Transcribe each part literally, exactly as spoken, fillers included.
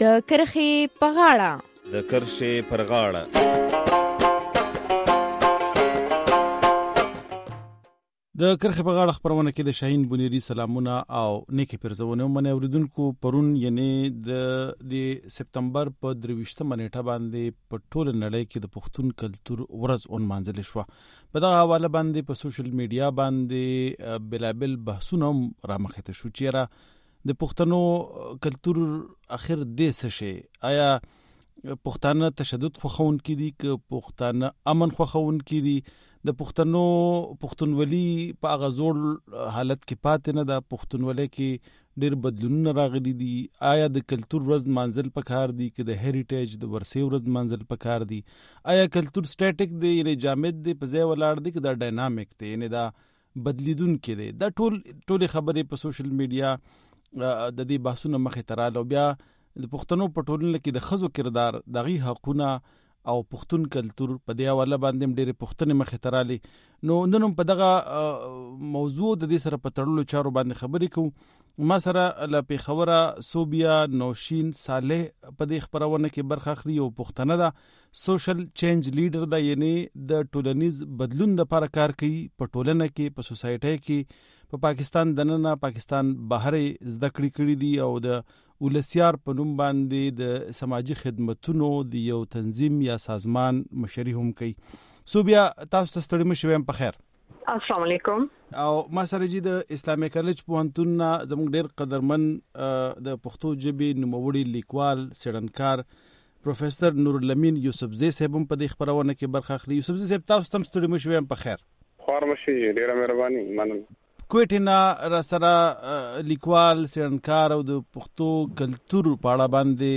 د کرښې په غاړه د کرښې پر غاړه د کرښې په غاړه خبرونه کې د شاهین بونیری سلامونه او نیکی پرزونه منه اوریدونکو پرون یعنی د د سپتمبر په درويشتمه نیټه باندې په ټول نړۍ کې د پښتون کلچر ورځ اون مانځل شو. په دا حواله باندې په سوشل میډیا باندې بلابل بحثونه را مخته شو چې د پښتنو کلچر اخر د څه شي آیا پښتانه تشدد خوښون کړي ک پښتانه امن خوښون کړي د پښتنو پښتونولي په غزور حالت کې پاتې نه ده پښتونولي کې ډېر بدلونونه راغلي دي آیا د کلچر ورځ منځل پکار دي ک د هریټیج د ورثې ورځ منځل پکار دي آیا کلچر سټیټیک دی یعنی جامد دی په ځای ولاړ دی ک دا ډاینامیک دی یعنی دا بدلیدون کې دی دا ټول ټول خبرې په سوشل میډیا د دې بحثونو مخې ته رااله بیا د پښتنو په ټولنه کې د ښځو کردار دغه حقونه او پښتون کلچر په دی حواله باندې ډېر پښتنې مخې ته رااله نو نن په دغه موضوع د دې سره په تړلو چارو باندې خبرې کوو ما سره ل پیښوره صوبیا نوشین صالح په دې خبرونه کې برخه اخلي او پښتنه ده سوشل چینج لیډر ده یعنی د ټولنیز بدلون لپاره کار کوي په ټولنه کې په سوسایټي کې په پا پاکستان دننه پاکستان بهر زده کړې کړې دي او د ولسیار په نوم باندې د سماجی خدماتونو د یو تنظیم یا سازمان مشري هم کوي. صوبیا تاسو ته ستړي مشوي په خیر. السلام علیکم. او ما سره جی د اسلامي کالج پوهنتون زموږ ډېر قدرمن د پښتو ژبې نوموړي لیکوال سړنکار پروفیسور نور الامین یوسفزی صاحب په دې خبرونه کې برخه اخلي. یوسفزی صاحب تاسو ته ستړي مشوي په خیر. خورمشي ډیره مهرباني مننه. کوټینا را سره لیکوال سړنکار او د پښتو کلچر په اړه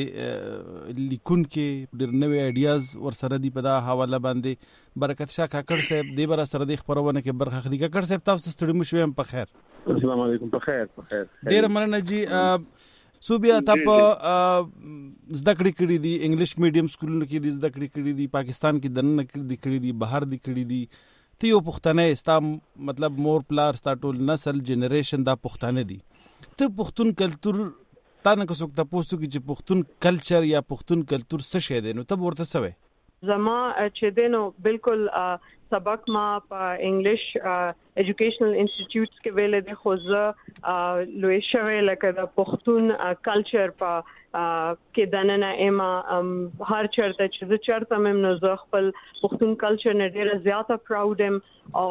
باندې لیکون کې ډېر نوې ایډیاز ور سره دی په دا حواله باندې برکت شاه کاکړ صاحب د بر سره د خبرونه کې برخه اخلي. کاکړ صاحب تاسو ستړي مشوي په خیر. السلام علیکم. په خیر په خیر. ډېر مننه جی. صوبیا تاسو زده کړې کړې دي انګلیش میډیم سکولونو کې د زده کړې کړې دي پاکستان کې دننه کړې دي بهر دي کړې دي ته یو پښتنه استا مطلب مور پلار ستا ټول نسل جنریشن دا پښتانه دي ته پښتون کلچر تا نه کوڅه ته پوښتنه کی چې پښتون کلچر یا پښتون کلچر څه شی دی نو ته ورته سوې زما چې دینو بالکل سبق ما په انګلیش ایجوکیشنل انسټیټیوټس کې ویل دي خو زه لوی شوی لکه د پښتون کلچر په کې دننه اما هر چرته چې زه چرته مم نو زه خپل پښتون کلچر نه ډیره زیاته پراود ام او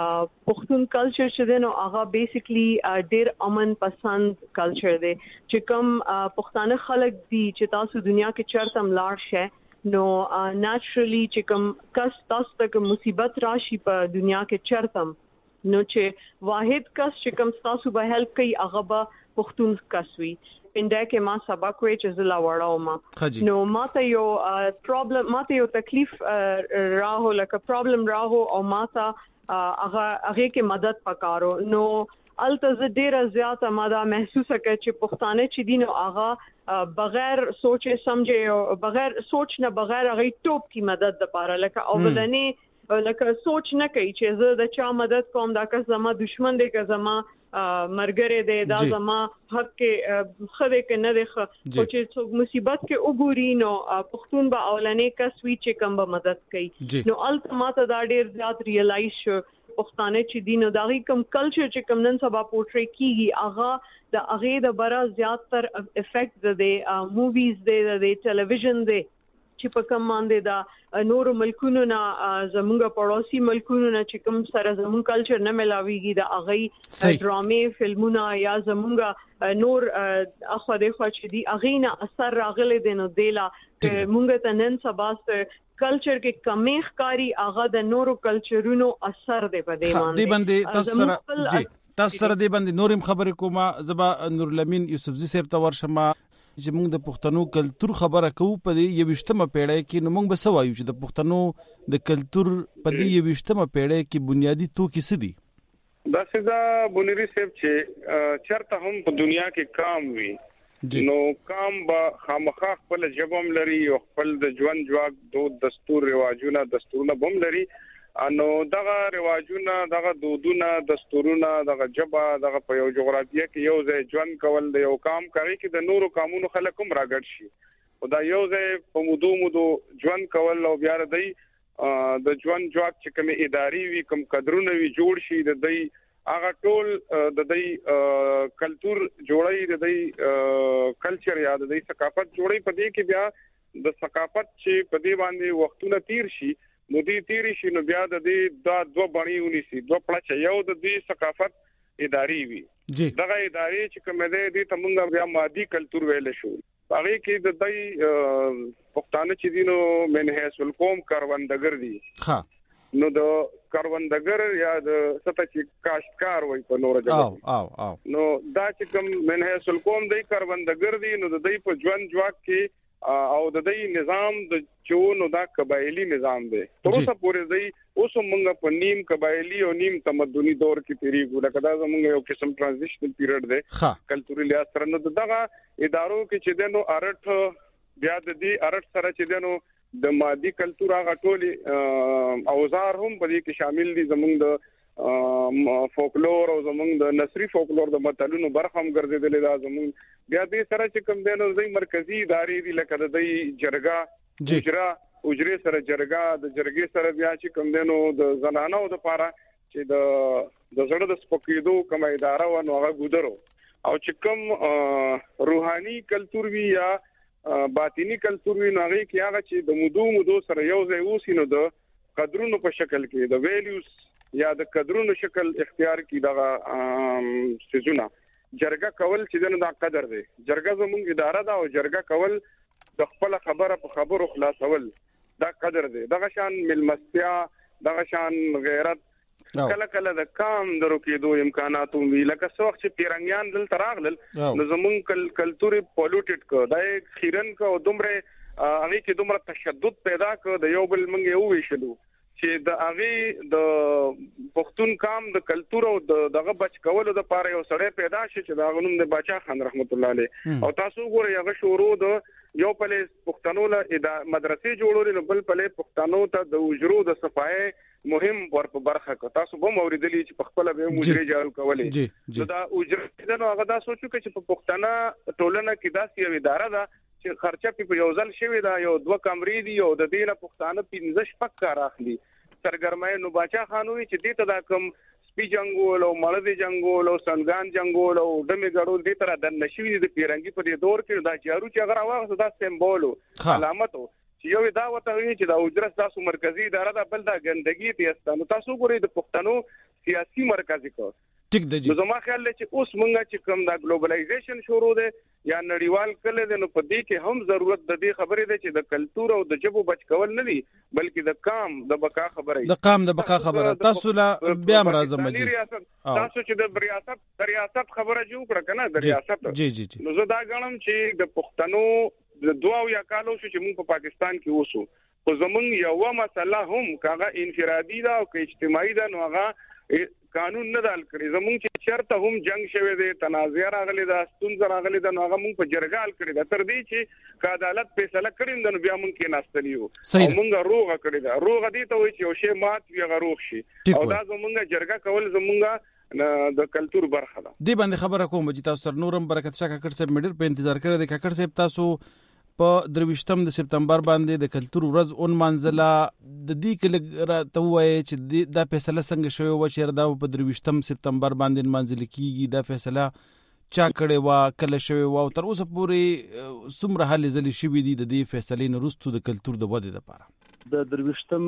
پښتون کلچر چې دینو هغه بیسیکلی ډیر امن پسند کلچر دی چې کوم پښتانه خلک دي چې تاسو دنیا کې چرته ملاړ شئ نو ناتشرلی چې کوم کس تاسو ته مصیبت راشي په دنیا کې چرتم نو چې واحد کس چې کوم تاسو به هیلپ کوي هغه به پښتون کس وي. پنده کې ما سبق وی چې زلا وړاو ما نو ماته یو پرابلم ماته یو تکلیف راهو لکه پرابلم راهو او ماته هغه هغه کې مدد پکارو نو الته ډیره زیاته ماده محسوسه کړ چې پښتانه چې دین او هغه بغیر سوچ سمجhe او بغیر سوچ نه بغیر هغه ټوپ کی مدد لپاره لکه اولنی لکه سوچ نه کوي چې زه د چا مدد کوم دا که زما دشمن دی که زما مرګره دی دا زما حق کې خره کې نه دی خو چې څوک مصیبت کې وګوري نو پښتون به اولنی کس وی چې کوم به مدد کوي نو التماته دا ډیر زیات ریلایز شو پښتانه چې دین او دغه کوم کلچر چې کوم نن سبا پورټری کیږي هغه د هغه د برا زیات تر افیکټ د موویز د ټلویزیون دی چې په کوم باندې دا نور ملکونو نه زموږ پړوسی ملکونو نه چې کوم سره زموږ کلچر نه ملاويږي دا هغه ډرامې فلمونه یا زموږ نور اخو د خو چې دی هغه نه اثر راغلي دي نو دیلا موږ ته نن سبا کلچر کې کمی ښکاری هغه د نورو کلچرونو اثر دی په دې باندې تاسو سره جی تاسو سره دې باندې نورم خبرې کومه زبا نور الامین یوسفزی صاحب ته ورشمه چې موږ د پښتنو کلچر خبره کوو په دې یوشتمه پیړۍ کې نو موږ به سوایو چې د پښتنو د کلچر په دې یوشتمه پیړۍ کې بنیادی توکي څه دي دا څنګه بونری صاحب چې چرته هم په دنیا کې کام وي نو کام با خامخا خپل جبم لري او خپل د ژوند جواک دود دستور رواجونه دستورونه بم لري انو دغه رواجونه دغه دودونه دستورونه دغه جبا دغه په یو جغرافیه کې یو ځای ژوند کول د یو کام کوي چې د نورو کامونو خلک هم راګړ شي او دا یو ځای په مودو مودو ژوند کول او بیا د د ژوند جواب چې کوم اداري وي کوم قدرونه وي جوړ شي د دې هغه ټول د دې کلچر جوړي د دې کلچر یا د دې ثقافت جوړي په دې کې بیا د ثقافت چې په دې باندې وختونه تیر شي نو دې تیر شي نو بیا د دې د دوه بڼیونی سي دوه پړچ یو د دې ثقافت اداري وي دغه اداري چې کوم دې دې تمونږ بیا مادي کلچر ویل شو هغه کې د دې پښتانه چې دینو منهج القوم کاروندګر دي ها نو د کاروندګر یا د ستاسو کاشتکار وای په نور ځای او او او نو دا چې کوم منهج القوم دی کاروندګر دي نو د دې په ژوند جواک کې او د دې نظام د چونو دا قبایلی نظام دی تر اوسه پورې دی اوس موږ په نیم قبایلی او نیم تمدني دور کې تیریږو لکه دا زموږ یو قسم ترانزیشنل پیریډ دی کلچرل یا سره نو دغه ادارو کې چې دنو ارټ بیا د دې ارټ سره چې دنو د مادي کلچر هغه ټولي اوزار هم په دې کې شامل دي زموږ د فولکلور او زموږ د نثري فولکلور د متلونو برخه هم ګرځیدلې ده زموږ بیا دې سره چې کوم دینو زې مرکزی ادارې دي لکه د جرګه اجرا اجرې سره جرګه د جرګې سره بیا چې کوم دینو د زنانو د لپاره چې د د زړه د سپکېدو کوم اداره و نو هغه ګودرو او چې کوم روحاني کلچر وی یا باطینی کلچر وی نو هغه کې هغه چې د مودو مودو سره یو ځای اوسي نو د قدرونو په شکل کې د ویلیوز یا د قدرونو شکل اختیار کی دغه سيزونه جرګه کول چې دنه د قدر دی جرګه زموږ اداره ده او جرګه کول د خپل خبره په خبرو خلاصول دا قدر دی دغه شان ملمستیا دغه شان غیرت کله کله د کام درو کې دوه امکانات وی لکه څوک چې پیرنګیان دل تراغلل نو زمون کل کلچر پولوټډ کو دای خیرن کو دومره هغه کې دومره تشدد پیدا کو د یو بل منګ یو ویشلو چې د هغه د پښتون کام د کلچر او دغه بچ کولو د پاره یو سړی پیدا شي چې دا غنوم د باچا خان رحمت الله علیه او تاسو ګورئ هغه شروع د یو پله پښتنو له مدرسې جوړول نو بل پله پښتنو ته د وجرو د صفای مهم ور په برخه کو تاسو به موریدلی چې په خپل به مجري جارو کولې دا اجرت نو هغه دا سوچو چې په پښتنه ټولنه کې داسې یو اداره ده چې خرچه په یو ځل شوی دا یو دوه کمرې دي او د دې نه پښتانه پنځه شپږ کار اخلي سرګرمای نو باچا خانوي چې دې ته دا کوم سپي جنگول او مړدي جنگول او سنگان جنگول او دمه ګړول دې تر د نشوي د پیرنګي په دې دور کې دا جارو چې هغه راوغه دا سمبول علامت چې یو دا وته وی چې دا اجرت تاسو مرکزی اداره ده بل دا ګندګي تاسو تاسو ګورئ د پښتنو سیاسي مرکزی کو ټیک دی نو زما خیال لري چې اوس مونږه چې کوم دا ګلوبلایزیشن شروع ده یا نړیوال کله ده نو په دې کې هم ضرورت د دې خبرې ده چې د کلچر او د جبو بچ کول نه دي بلکې د کام د بقا خبره د قام د بقا خبره تاسو لا بیا مرزم جی تاسو چې د ریاست د ریاست خبره جوړ کړه کنه د ریاست جی جی نو زه دا غواړم چې د پښتنو د دوه یا کالو چې موږ په پاکستان کې اوسو خو زمونږ یو مسله هم کاغه انفرادي ده او که اجتماعي ده نو هغه قانون نه دال کړی زمونږ چې چرته هم جنگ شوه دي تنازع راغلي ده ستونزه راغلي ده نو هغه موږ په جرګال کړی ده تر دې چې کا عدالت فیصله کړی نو بیا موږ کې ناستلیو او موږ روغه کړی ده روغه دي ته وي چې یو شی مات وي هغه روغ شي او دا زمونږ جرګه کول زمونږ د کلچر برخه ده دی باندې خبره کوم چې تاسو سره نورم برکت شاه کاکړ صاحب میډل په انتظار کړی دی کاکړ صاحب تاسو په درويشتم د سپتمبر باندې د کلچر ورځ اون منځله د دې کله ته وایي چې دا فیصله څنګه شوی و چې دا په درويشتم سپتمبر باندې منځل کیږي دا فیصله چا کړي وا کله شوی و تر اوسه پورې څومره حل ځلې شوی دي د دې فیصلې نه وروسته د کلچر د ودې لپاره د درويشتم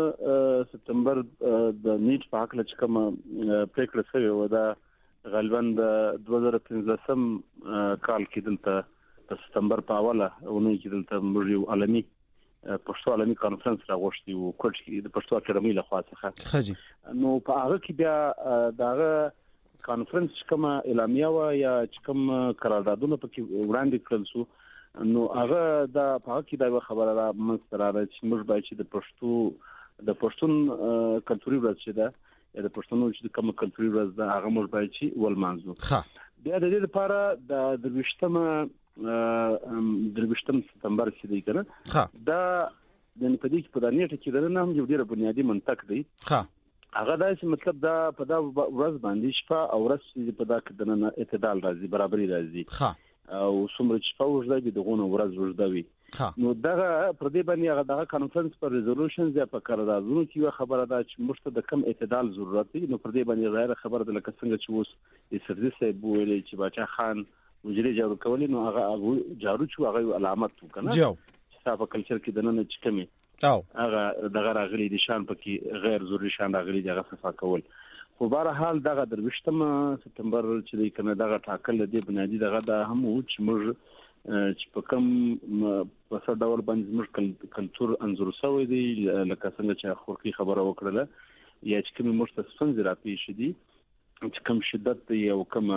سپتمبر د نیټ په حق لچ کوم پریکړه شوی و دا غالبا د دوه زره پنځلسم کال کې دلته د سپتمبر په اوله ونه کې دلته موږ یو عالمي پښتو عالمي کانفرنس راغوښتي وو کوټ کې د پښتو اکاډمي له خوا څخه خجي نو په هغه کې بیا داغه کانفرنس کوم اعلامیه وا یا کوم قراردادونه پکې وړاندې کړل شو نو هغه دا په هغه کې دا خبره را مستر را چې موږ باید چې د پښتو د پښتون کلچري ورځ چې ده یا د پښتنو چې کوم کلچري ورځ ده هغه موږ باید چې ول مانځو ښه بیا د دې لپاره د درويشتم درويشتم سپتمبر چې دی کنه دا د پدې کې په دانې ټکی درنه هم یو ډیر بنیادی منطق دی ها هغه دا چې مطلب دا په دا ورځ باندې شپه او ورځ په دا کې دنه اعتدال راځي برابرۍ راځي ها او څومره چې په وژده دي دغه ورځ وژده وي نو دغه پر دې باندې هغه دغه کانفرنس پر ریزولوشنز یا په قراردادونو کې یو خبره ده چې موږ د کم اعتدال ضرورت دی نو پر دې باندې غیر خبره ده لکه څنګه چې اوس د سرزي صاحب ویلي چې باچا خان وزیر جارو کولی نو هغه جارو چې هغه علامت وکنه چې صاحب کلچر کې دنه چې کمی او هغه دغه راغلي دي شان پکې غیر ضروري شان راغلي دغه صفه کول خو بهر حال دغه درويشتم سپتمبر چې د کنه دغه ټاکل دی بنیادی دغه د هم چې موږ چې په کوم په څه ډول باندې موږ کلچر انزور سوی دی لکه څنګه چې خورکی خبره وکړه یا چې کوم مرسته څنګه راپېښ دي چې کوم شدت یو کوم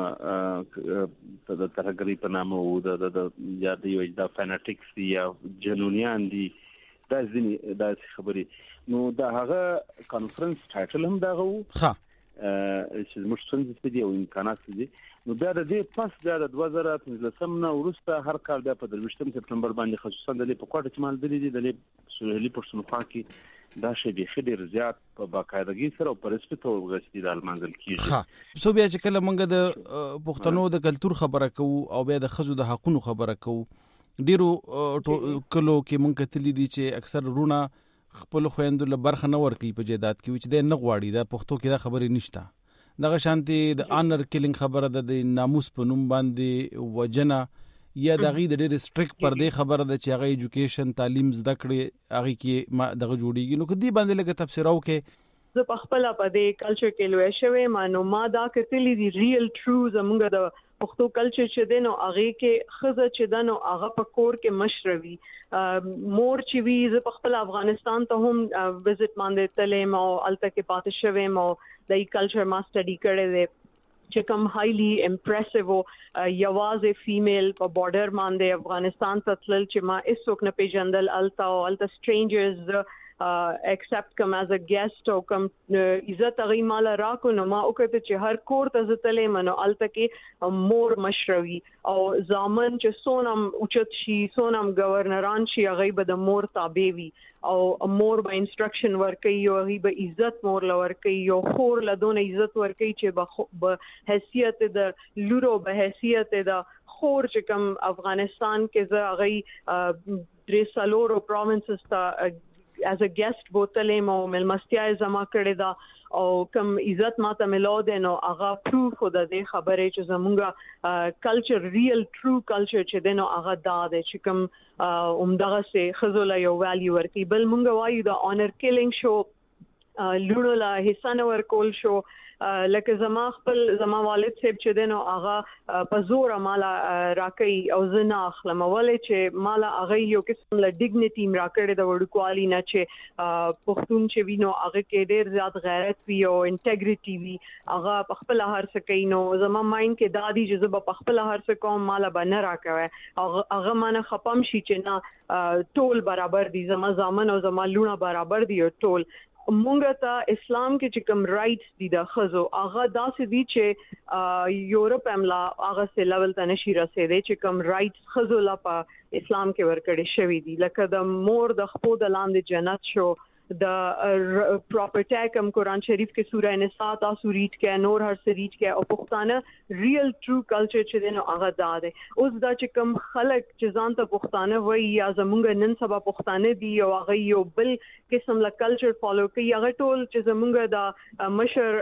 د ترګری په نامه او د یا د یو د فاناتکس یا جنونیان دي دا ځینې دا خبرې نو دا هغه کانفرنس ټایټل هم دا غو ها چې موږ څنګه ستدي او امکانات دي نو بیا د دې پس بیا د دوه زره پنځلسم نه ورسته هر کال بیا په درويشتم سپتمبر باندې خصوصا د په کوټه کې مال دي د سوهلي پښتونخوا کې دا شی به خډیر زیات په باقاعدګي سره او په رسمي توګه غوښتي د منځل کیږي ها سو بیا چې کله موږ د پښتنو د کلچر خبره کوو او بیا د خزو د حقونو خبره کوو ډیرو کلو کې مونږ کتلی دي چې اکثر رونه خپل خويندو له برخه نه ورکی په جیدات کې چې د نه غواړي د پښتو کې دا خبرې نشته دغه شانتي د انر کیلینګ خبره د ناموس په نوم باندې وجنه یا دغه د ډېر سټریک پر دې خبره ده چې هغه ایجوکیشن تعلیم زده کړي هغه کې دغه جوړیږي نو کدي باندې لګه تفسیر او کې زه په خپل په دې کلچر کې لوي شوی مانو ما دا کتلی دی ریل ټرو زمونږ د پښتو کلچر چې دینو هغه کې خزه چې دنو هغه په کور کې مشروي مور چې وی زه په خپل افغانستان ته هم وزټ باندې تلم او الته کې پاتې شوم او د کلچر ما سټڈی کړی دی چې کوم هایلی امپریسیو یوازې فیمیل په بارډر باندې افغانستان ته تلل چې ما هیڅوک نه پیژندل الته او الته سټرینجرز ایکسپټ کم ایز ا ګیسټ او کم عزت غي مال راکو نو ما وکړه چې هر کور ته زتلې منو الته کې مور مشروي او ځامن چې سونم اوچت شي سونم گورنران شي هغه به د مور تابع وي او مور به انسترکشن ورکي او هغه به عزت مور لور کوي او خور لدون عزت ورکي چې به حیثیت د لورو به حیثیت د خور چې کوم افغانستان کې زه هغه درې سالورو پروینسز ته as a guest بوتلې مو ملمستیا زما کړې دا او کوم عزت ماته ملو دي نو هغه پروف د دې خبرې چې زمونږه کلچر ریل ټرو کلچر چې دینو هغه دا دی چې کوم عمدغه سه خزول یو ویلیو ورکی بل مونږ وایو د اونر کیلینګ شو لونو لا حصہ نور کول شو لکه زما خپل زما والد صاحب چې دینو هغه په زور مالا راکې او زنا اخلم ولې چې مالا هغه یو قسم له ډیګنیټي راکړې د وړکوالي نه چې پښتون چې وینو هغه کې ډېر زیات غیرت وی او انټیګریټي وی هغه په خپل هر څه کوي نو زما ماین کې دادی چې زه په خپل هر څه کوم مالا باندې راکوي هغه مانه خپم شي چې نه ټول برابر دي زما ځامن او زما لونه برابر دي ټول مونږ ته اسلام کې چې کوم رائټس دي د خزو هغه داسې دي چې یورپ املا هغه سه لیول ته نشي رسیدي چې کوم رائټس خزو لا په اسلام کې ورکړي شوی دي لکه د مور د خپل د لاندې جنت شو د پراپرټی کوم قرآن شریف کې سورہ نساء تاسو ریډ کې نور هر څه ریډ کې او پښتانه ریل ټرو کلچر چې دنه هغه دا ده اوس دا چې کوم خلک چې ځان ته پښتانه وایي یا زمونږ نن سبا پښتانه دي او هغه یو بل قسم له کلچر فالو کوي هغه ټول چې زمونږ د مشر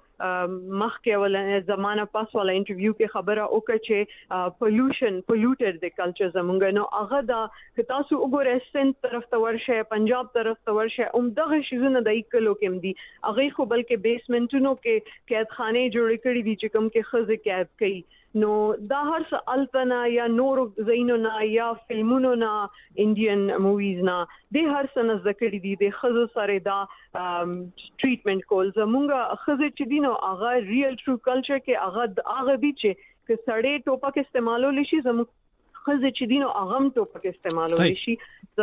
مخکې ول زمانہ پاس والا انټرویو کې خبره وکړه چې پولوشن پولوټډ د کلچر زمونږ نو هغه دا که تاسو وګورئ سند طرف ته ورشه پنجاب طرف ته ورشه عمدغه شیزونه د ایکلو کې دي هغه خو بلکې بیسمنټونو کې قیدخانه جوړ کړي دي چې کوم کې خزه قید کړي نو دا هر څه التنا یا نور زینو نه یا فلمونو نه انډین موویز نه د هر څه نه ذکر دي د خزه سره دا ټریټمنټ کول زمونږه خزه چې دینو هغه ریل ټرو کلچر کې هغه هغه دي چې که سړی ټوپک استعمالول شي زموږ خزه چې دینو اغم ته پک استعمالول شي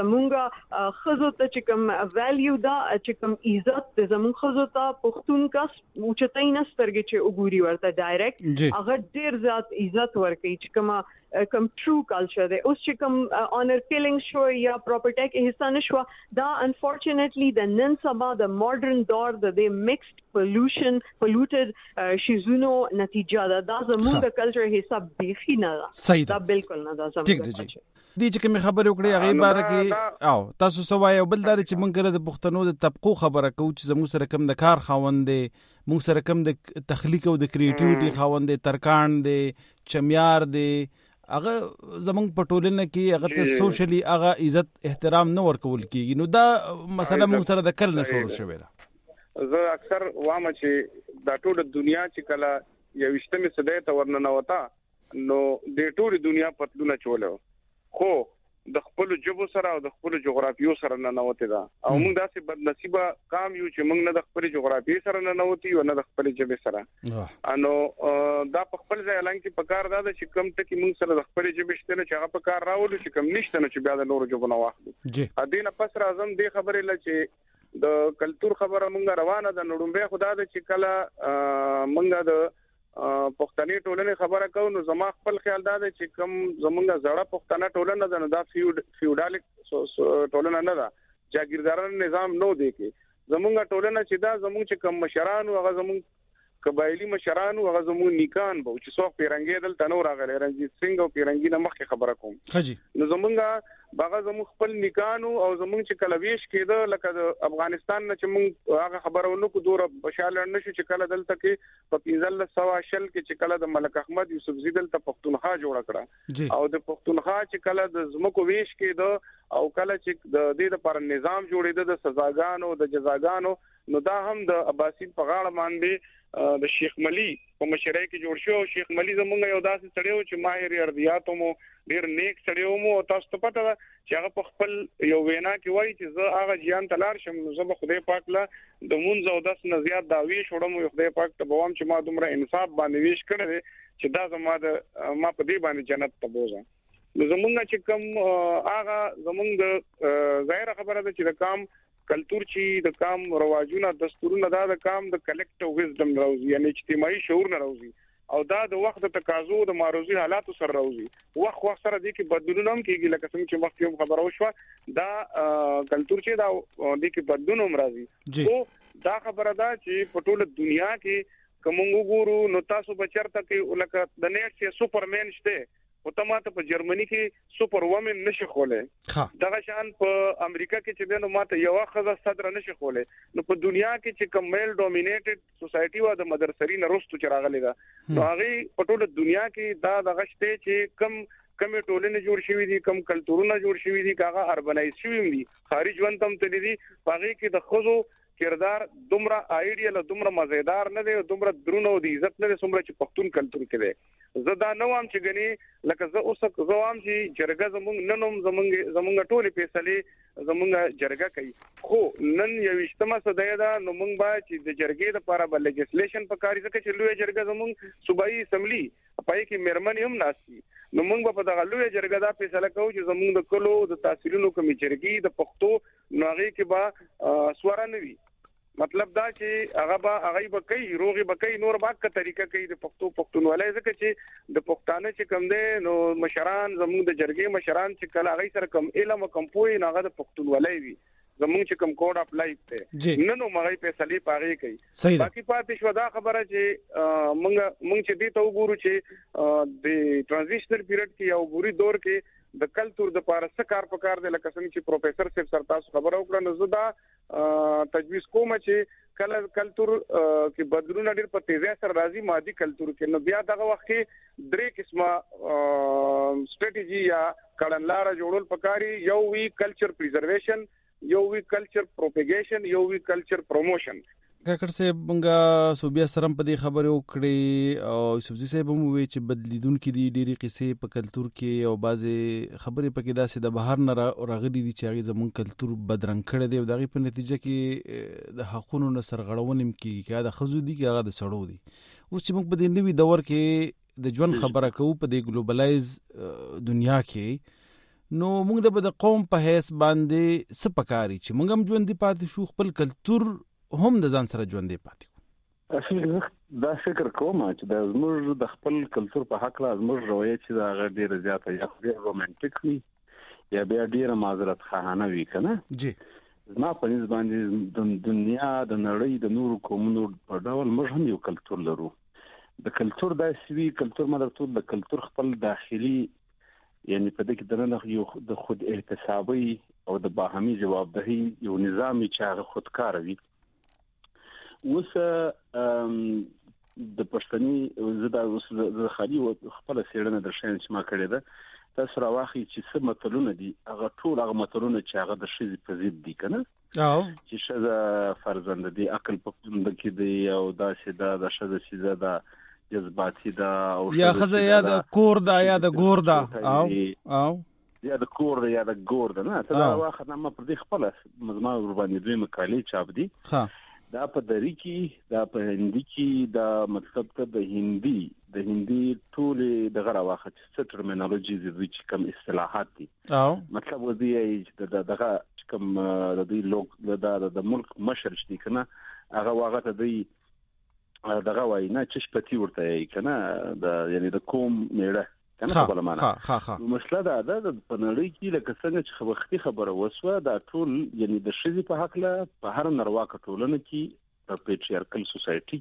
زمونږه خزو ته چې کوم ویلیو دا چې کوم عزت د زمون خزو ته پښتون کس اوچتای نه سترګې چې وګوري ورته ډایرکټ هغه ډیر زیات عزت ورکړي چې کوم کوم ټرو کلچر دی اوس چې کوم آنر کیلینګ شو یا پراپرټی کې حصہ نشو دا انفورچونټلی د نن سبا د ماډرن دور د میکسډ پولوشن پولوټډ شیزونو نتیجه ده دا زموږ د کلچر حصہ بيخي نه ده دا بالکل نه ده زموږ دي چې کوم خبرې وکړي هغه باره کې او تاسو سوای او بل دار چې مونږ د پښتنو د طبقو خبره کوو چې زموږ سره کوم د کار خاوند دي مونږ سره کوم د تخلیق او د کریټیویټي خاوند دي ترکان دي چمیار دي هغه زمونږ په ټولنه کې هغه ته سوشلی هغه عزت احترام نه ورکول کیږي نو دا مسله مونږ سره د کل نشور شوی ده زه اکثر وامه چې دا ټول دنیا چې کله یوشتمه صدې ته ورننه وتا نو د ټول دنیا پتلونه چولو خو د خپل جبو سره او د خپل جغرافیو سره نه نوته دا او موږ داسې بد نصیبه کام یو چې موږ نه د خپل جغرافیي سره نه نوتی او نه د خپل جبه سره انو دا په خپل ځای لنګ کې پکار دا چې کم ته کې موږ سره د خپل جبه شته چې هغه پکار راوړو چې کم نشته نه چې بیا د نور جبو نه واخلو ا دې نه پس راځم دې خبرې ل چې د کلچر خبره موږ روانه د نړمبه خدا د چې کله موږ د پښتني ټولنې خبره کوو نو زما خپل خیال دا دی چې کوم زمونږه زړه پښتنه ټولنه ده نو دا فیوډ فیوډالیک ټولنه نه ده جاگیردارانه نظام نو دی کې زمونږه ټولنه چې دا زمونږ چې کوم مشران او هغه زمونږ قبایلی مشران او هغه زمونږ نیکان به چې څوک پیرنګي دل تنور راغلی رنجیت سنگ او پیرنګي نه مخکې خبره کوم خجی نو زمونږه باغه زموږ خپل نیکانو او زمونږ چې کلويش کېده لکه د افغانستان نه چې مونږ هغه خبرونه کو دوره بشاله نشو چې کله دلته کې په پنځل سوا شل کې چې کله د ملک احمد یوسف زی دلته پښتونخوا جوړ کړه او د پښتونخوا چې کله د زمکو ویش کېده او کله چې د دې لپاره نظام جوړېده د سزاګانو د جزاګانو نو دا هم د عباسین په غاړه باندې د شیخ ملي په مشرۍ کې جوړ شو شیخ ملي زمونږ یو داسې سړیو چې ماهر ارضیاتو مو ډیر نیک سړیو مو تاسو ته پته ده چې هغه په خپل یو وینا کې وایي چې زه هغه جیان تلار شم نو زه به خدای پاک له د مونږ او داس نه زیات داوی شوړم یو خدای پاک ته بوام چې ما دومره انصاف باندې ویش کړی چې دا زما د ما په دې باندې جنت ته بوزم نو زمونږ چې کوم هغه زمونږ د ظاهر خبره ده چې د کام کلچر چې د کام رواجونه دستورونه دا د کام د کلیکټیو وزډم راوځي یعنی اجتماعي شعور نه راوځي او دا د وخت د تقاضو د معروضي حالاتو سره راوځي وخت وخت سره د کې بدلون هم کیږي لکه څنګه چې وخت یو خبره وشوه دا کلچر چې دا د کې بدلون هم راځي او دا خبره ده چې په ټوله دنیا کې کوم وګورو نو تاسو بچرته کې لکه د نېټ چې سوپرمن شته او تماته په جرمني کې سوپر وومن نشي خوله دغه شان په امریکا کې چې دنه ماته یو خزه صدر نشي خوله نو په دنیا کې چې کمل ډومینیټډ سوسايټي و د مدرسري نرستو چې راغلي دا نو هغه په ټوله دنیا کې دا دغه شته چې کم کم ټولنه جوړ شوې دي کم کلچرونه جوړ شوې دي کاغه اربنایز شوې دي خارج ژوند تم تللی دي هغه کې د خزو کردار دومره آیډیال دومره مزیدار نه دی دومره درونو دی عزت نه سمره چې پښتون کلچر کې دی زه دا نو ام چې غني لکه زه اوس زوام چې جرګه زمونږ ننوم زمونږ زمونږ ټولې فیصله زمونږ جرګه کوي خو نن یو اجتماع صدې دا نو مونږ باید چې د جرګې لپاره بل لیجسلیشن په کاری ځکه چې لوی جرګه زمونږ صوبایي اسمبلی پای کې مرمن هم ناشتي نو مونږ په دغه لوی جرګه دا فیصله کوو چې زمونږ د کلو د تحصیلونو کمی جرګې د پښتو نوغي کې با سواره نوي مطلب دا چې هغه به هغه به کوي روغي به کوي نور باک طریقه کوي د پښتو پښتونولۍ ځکه چې د پښتانه چې کم دي نو مشران زموږ د جرګې مشران چې کله هغه سره کم علم کم پوي نه هغه د پښتونولۍ وي زموږ چې کم کوډ اپ لایف ته نن نو مغه فیصله پاره کوي باقي پاتې شو دا خبره چې مونږ مونږ چې دې ته وګورو چې د ترانزیشنل پیریډ کې یو ګوري دور کې د کلچر د پاره سکار پکار د لکه څنګه چې پروفیسور صاحب سر تاسو خبره وکړه نو زدا تجویز کوم چې کله کلچر کې بدلون ډېر په تیزه سره راځي مادي کلچر کې نو بیا دغه وخت کې درې قسمه سټریټیجي یا کړنلار جوړول پکاري یو وی کلچر پریزرویشن یو وی کلچر پروپاګیشن یو وی کلچر پروموشن کاکړ صاحب مونږه صوبیا سرم په دې خبرې وکړې او یوسفزي صاحب هم وی چې بدلیدونکو دي ډېری قصې په کلچر کې او بعضې خبرې پکې داسې د بهر نه راغلي دي چې هغې زمونږ کلچر بدرنګ کړی دی او د هغې په نتیجه کې د حقونو نه سرغړونې هم کېږي که هغه د ښځو دي که هغه د سړو دي اوس چې موږ په دې نوي دور کې د ژوند خبره کوو په دې ګلوبلایز دنیا کې، نو موږ د قوم په حیث باندې څه پکاري چې موږ هم ژوندي پاتې شو، خپل کلتور هم د ځان سره ژوندي پاتې کو. اصل دا فکر کوم چې د زموږ د خپل کلتور په حق لا زموږ رویه چې دا غیر ډیره زیاته یا ډیر رومانټیک وي یا بیا ډیره معذرت خواهانه وي کنه. جی زما په نسبت باندې د دنیا د نړۍ د نورو قومونو په ډول موږ هم یو کلتور لرو. د کلتور داسې وی کلتور مدرتور د کلتور خپل داخلي یعنی په دې کې دنه یو د خود احتسابي او د باهمي جوابدهي یو نظام چې هغه خودکار وي. اوس د پښتني زدا اوس د خالي خپل سیړنه د شین چې ما کړی ده تاسو راوخی چې څه متلونه دي هغه ټول هغه متلونه چې هغه د شذ په ضد دي کنه، او چې شذ فرزند دي عقل په پوند کې دی او دا شذ دا شذ سیزه دا جذباتي دا او یا خزه یا د کور دا یا د ګور دا او او یا د کور دا یا د ګور دا نه ته دا واخه نه پر دې خپل مزما ور باندې دوی مقالې چاپ دي. ها دا په دری کې دا په هندي کې دا مطلب ته د هندي د هندي ټول د غره واخه چې ټرمینالوژي د چې کوم اصطلاحات دي او مطلب و دی چې د دغه کوم د دې لوک د ملک مشر شتي کنه هغه واغه ته دی دغه وای نه چې شپتی ورته یې کنه د یعنی د کوم میړه کنه په بل معنا. ها ها ها مسله دا ده د پنړی کې لکه څنګه چې خبرتي خبره وسوه دا ټول یعنی د شذ په حق له په هر نړوا کټولنه کې په پیټریارکل سوسایټي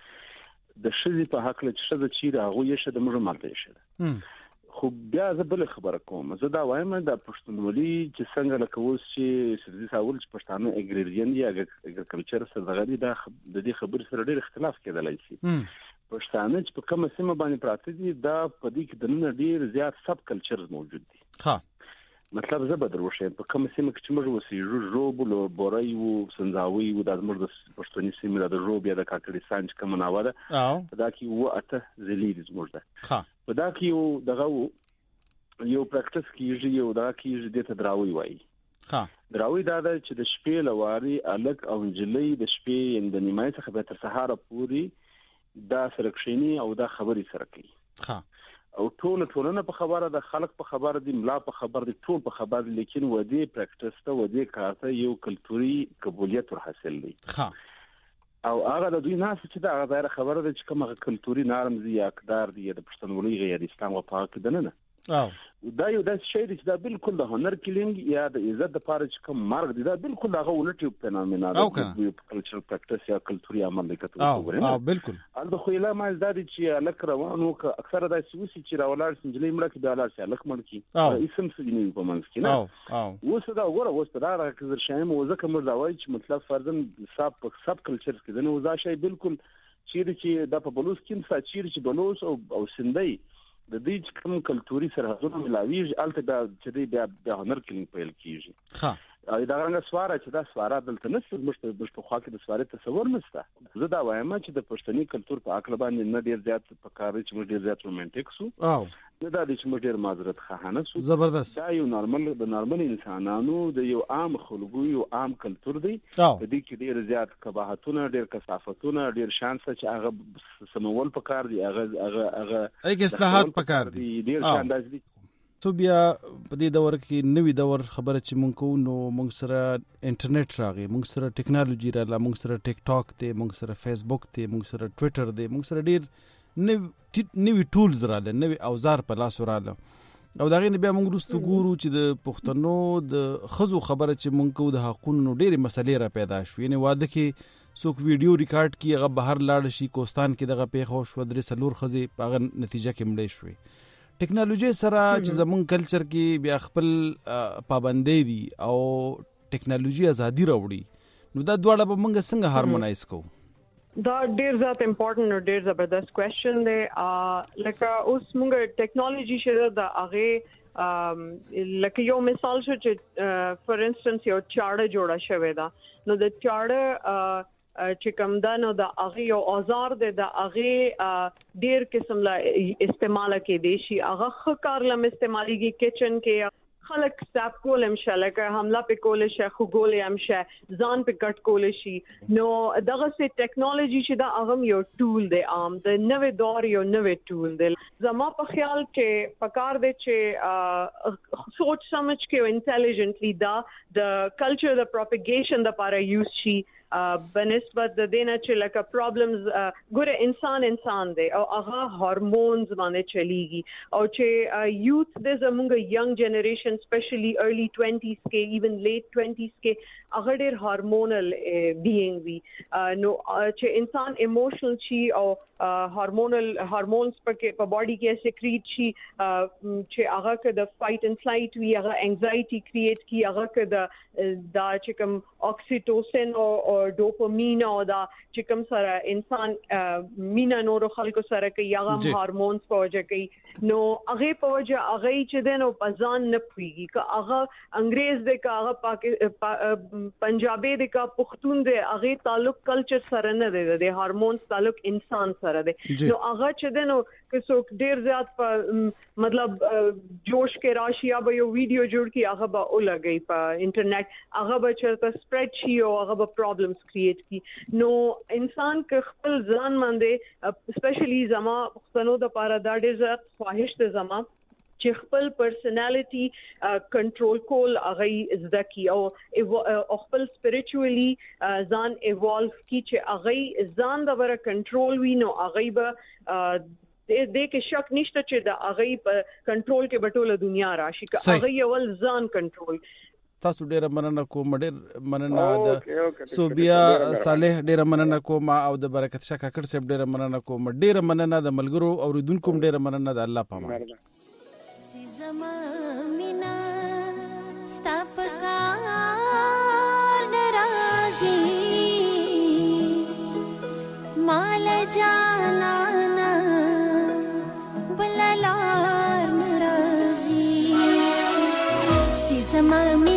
کې د شذ په حق له چې شذ چې راغو یې شه د موږ مالته شه. خو بیا زه بل خبره کوم، زه دا وایم د پښتونولي چې څنګه لکه اوس چې سردي ساول چې پښتانه اګریریان یا اګریکلچر سره دغه د دې خبر سره ډېر اختلاف کېدلای شي. پښتانه چې په کومه سیمه باندې پراته دي دا په دې کې د نن ډېر زیات سب کلچر موجود دي. ها مطلب زه به دروښه په کومه سیمه کې چې موږ وسیږو ژوبلو بورای وو سنځاوي وو د موږ د پښتوني سیمه د ژوب یا د کاکړستان چې کوم ناوه ده په دا کې وو اته زلیز موږ ده. ها په دا کې یو دغه یو پریکټس کیږي یو دا کیږي د تدراوي وایي. ها دراوي دا ده چې د شپې لواري الک او انجلۍ د شپې د نیمای څخه به تر سهار پورې دا سرکشنی او دا خبري سره کوي. ها او ټول ټولنه په خبره د خلک په خبره دي ملا په خبره دي ټول په خبره، لیکن ودی پریکټس ته ودی کارته یو کلتوري قبولیت ور حاصل دي. ها او هغه د دوی ناس چې دا غیر خبره ده چې کومه کلتوري نارم زی اقدار دي د پښتونولي غیر اسلام او پاک دنه نه او دا یو د شی چې دا بالکل د هنر کلینګ یا د عزت د پاره چې کوم مرګ دي دا بالکل هغه ولټي فینومینال دی کلچر پریکټس یا کلتوري عمل دی کته وګورئ. او بالکل ال خو اله ما زاد چې لک روانو اکثر د سوسی چې راولار سنجلې مړه کې د لار چې لک مړ کی اسم سګنی په منځ کې نه او وسه دا وګوره وسه دا راکزر شایم وزکه مر دا وای چې مطلب فرضاً سب سب کلچر کې دنه وزا شی بالکل چیرې چې د په بلوس کې څه چیرې چې بلوس او او سندۍ د دې کوم کلتوري سرحدونه ملاویږي الته دا چې بیا د هنر کلینګ پیل کیږي. ها او دا څنګه سواره چې دا سواره دلته نشته مشته د خوا کې د سواره تصور نشته. زه دا وایم چې د پښتني کلتور په عقل باندې نه ډیر زیات په کار چې موږ ډیر زیات رومانټیک سو او دا د چې موږ ډیر معذرت خواهانه سو. زبردست دا یو نارمل د نارمل انسانانو د یو عام خلکو یو عام کلتور دی په دې کې ډیر زیات قباحتونه ډیر کثافتونه ډیر شانس چې هغه سمول په کار دی هغه هغه هغه ایک اصلاحات په کار دی ډیر شانداز دي. تو بیا په دې دور کې نوې دور خبره چې مونږ کو نو مونږ سره انټرنیټ راغی، مونږ سره ټیکنالوژي راغله، مونږ سره ټیک ټاک ته، مونږ سره فیسبوک ته، مونږ سره ټوئیټر دی، مونږ سره ډیر نوې نوې ټولز راغله، نوې اوزار په لاس راغله. او دا غي بیا مونږ رستو ګورو چې د پښتنو د خزو خبره چې مونږ کو د حقونو ډېری مسلې را پیدا شو. یعنی واده کې څوک ویډیو ریکارډ کی هغه بهر لاړ شي، کوستان کې دغه پیښ شو، درې سلور خزي په نتیجه کې مړې شوې. ټیکنالوژي سره چې زمون کلچر کې بیا خپل پابندۍ دي او ټیکنالوژي ازادي راوړي نو دا دواړه به موږ څنګه هارمونایز کوو؟ دا ډیر زیات امپورټنت او ډیر زبردست کوېسچن دی. لکه اوس موږ ټیکنالوژي شته د هغه لکه یو مثال شو چې فور انسټنس یو چاړه جوړه شوې ده نو د چاړه چې کوم دا نو د هغه یو اوزار دی د هغه ډیر قسم لا استعمال کې دي شي هغه خکار لم استعماليږي کچن کې خلک سټاپ کول هم شي لکه حمله په کول شي خو ګول هم شي ځان په کټ کول شي نو دغه سي ټیکنالوژي چې دا هغه یو ټول دی ام د نوې دور یو نوې ټول دی زما په خیال کې پکار دی چې سوچ سمجھ کې انټيليجنټلی دا د کلچر د پروپاګیشن د لپاره یوز شي بنسبت د دینه چې لکه پرابلمز ګوره انسان انسان دی او هغه هورمونز باندې چلیږي او چې یوث د زموږ ینګ جنریشن سپیشلی ارلی twenties کې ایون لیټ twenties کې هغه ډېر هورمونل بینګ وی نو چې انسان ایموشنل شي او هورمونل هورمونز په باډي کې سیکریټ شي چې هغه کې د فایټ اینڈ فلایټ وی هغه انزایټي کریټ کی هغه کې د دا چې کوم اکسیټوسن او ډوپامین او دا چې کوم سره انسان مینا نورو خلکو سره کوي هغه هورمونز په وجه کوي نو هغه په وجه هغه چې دنو پزان نه پويږي که هغه انګريز دی که هغه پنجابي دی که پښتون دی هغه تعلق کلچر سره نه دی د هورمونز تعلق انسان سره دی نو هغه چې دنو که څوک ډیر زیات په مطلب جوش کې راشي یا به یو ویډیو جوړ کی هغه به ولګي په انټرنیټ هغه به چرته سپریډ شي او هغه به پرابلمز کریټ کی نو انسان که خپل ځان باندې سپیشلی زما پښتنو د لپاره دا ډیر خواهش ده زما چې خپل پرسنالټي کنټرول کول هغه زده کی او خپل سپیریچوالي ځان ایوالو کی چې هغه ځان د لپاره کنټرول وینو هغه به د دې کې شک نشته چې د هغه په کنټرول کې بټوله دنیا راشي که هغه یو ځان کنټرول تاسو ډیره مننه کوم ډیر مننه د صوبیا صالح ډیره مننه کوم او د برکت شاه کاکړ صاحب ډیره مننه کوم ډیره مننه د ملګرو اوریدونکو ډیره مننه د الله پامان زمانینا ستاپکار ناراضی مال جانانا بلالار ناراضی زمانینا